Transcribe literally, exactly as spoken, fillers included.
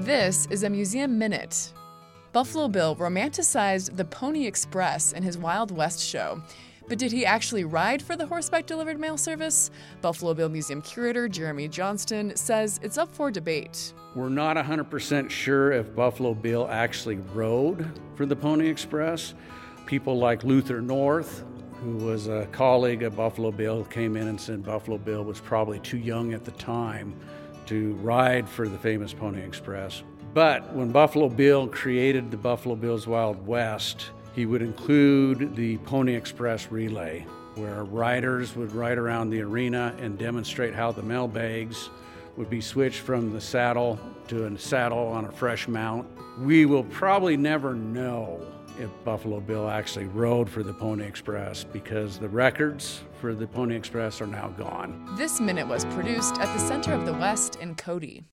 This is a Museum Minute. Buffalo Bill romanticized the Pony Express in his Wild West show. But did he actually ride for the horseback delivered mail service? Buffalo Bill Museum curator Jeremy Johnston says it's up for debate. We're not one hundred percent sure if Buffalo Bill actually rode for the Pony Express. People like Luther North, who was a colleague of Buffalo Bill, came in and said Buffalo Bill was probably too young at the time to ride for the famous Pony Express. But when Buffalo Bill created the Buffalo Bill's Wild West, he would include the Pony Express relay, where riders would ride around the arena and demonstrate how the mail bags would be switched from the saddle to a saddle on a fresh mount. We will probably never know if Buffalo Bill actually rode for the Pony Express because the records for the Pony Express are now gone. This minute was produced at the Center of the West in Cody.